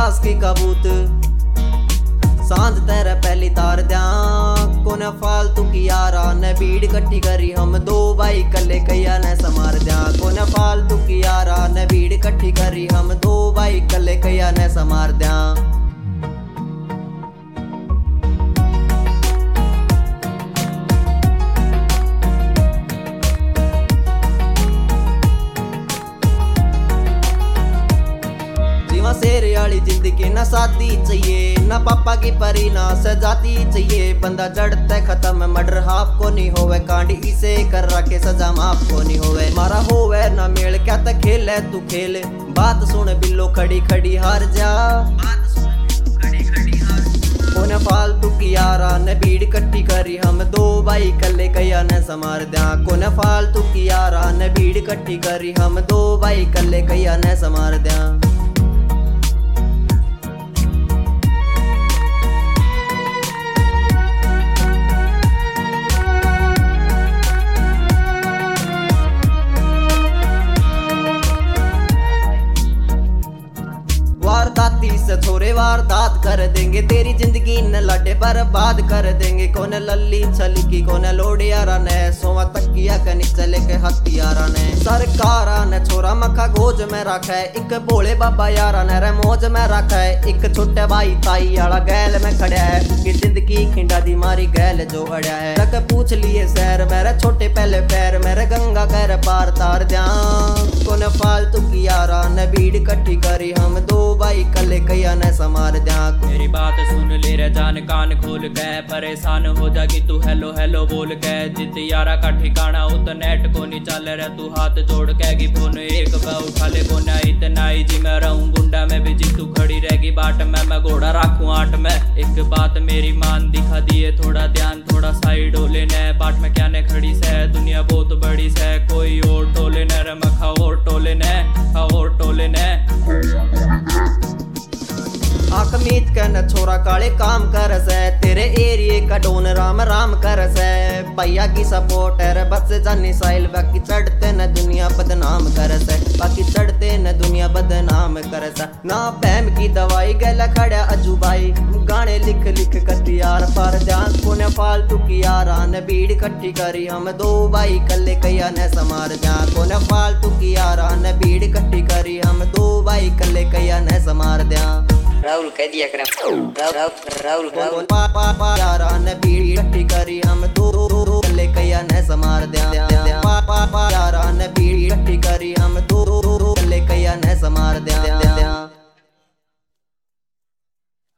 आस की कबूत सांझ तेरे पहली तार द्या कोने फालतू की यारा ने भीड़ कट्ठी करी हम दो भाई कले कैया ने समार द्या कोने फालतू की यारा ने भीड़ कट्ठी करी हम दो भाई कले कैया ने समार द्या। शेर वाली जिंदगी ना शादी चाहिए ना पापा की परी ना सजाती चाहिए बंदा जड़ते खत्म मर्डर हाफ को नहीं होवे कांडी इसे कर रखे सजा माफ को नहीं होवे मारा होवे ना मेल क्या तक खेल है तू खेल बात सुन बिल्लो खड़ी खड़ी हार जा कोने फालतू की यारा ने भीड़ कट्ठी करी हम दो भाई कले कैया ने समार द्या कोने फालतू की यारा ने भीड़ कट्ठी करी हम दो भाई कले कैया ने समार द्या। वारदाती से छोरे वारदात कर देंगे तेरी जिंदगी न लड़े बर्बाद कर देंगे कोने लल्ली छलकी कोने लोडियारा ने सोवा तकिया के नीचे लेके हथियारा ने सरकारा ने छोरा मखा गोज में रखा है एक भोले बाबा यारा ने रे मौज में रखा है एक छोटे भाई ताई वाला गैल में खड़ा है कि जिंदगी खिंडा दी मारी गैल जो अड़या है तक पूछ लिए शहर मेरे छोटे पहले पैर मेरे गंगा कर पार तार द्या कोने फालतू की यारा ने भीड़ कट्ठी करी हम दो भाई कले कैया ने समार द्या। मेरी बात सुन ले रे जान कान खोल के परेशान हो जागी तू हेलो हेलो बोल के जित यारा का ठिकाना उत नेट को नहीं चल रे तू हाथ जोड़ के फोन एक पे उठा ले कोना इतना ही जी मैं रहूं गुंडा में भी जी तू खड़ी रहेगी बाट में मैं घोड़ा राखूं आट में एक बात मेरी मान दिखा दिए थोड़ा ध्यान थोड़ा साइड हो लेने बाट में क्या ने खड़ी से दुनिया बहुत बड़ी से कोई और टोले ने रे मखा और टोले ने और टोले ने आँख मीच के न छोरा काले काम कर से तेरे एरिए का डोन राम राम कर से भैया की सपोर्ट है बस जानी साइल बाकी चढ़ते न दुनिया बदनाम कर से बाकी चढ़ते न दुनिया बदनाम कर से ना बहम की दवाई गला खड़ा अजू भाई गाने लिख लिख कटी यार पार ध्यान कोने फालतू की यारा ने भीड़ कट्ठी करी हम दो भाई कले कैया ने समार जा कोने फालतू की यारा ने भीड़ कट्ठी करी हम दो भाई कले कैया ने समार द्या। राहुल कह दिया कर राहुल यारा ने भीड़ कट्ठी करी हम दो कले कैया ने समार द्या यारा ने भीड़ कट्ठी करी हम दो कले कैया ने समार द्या।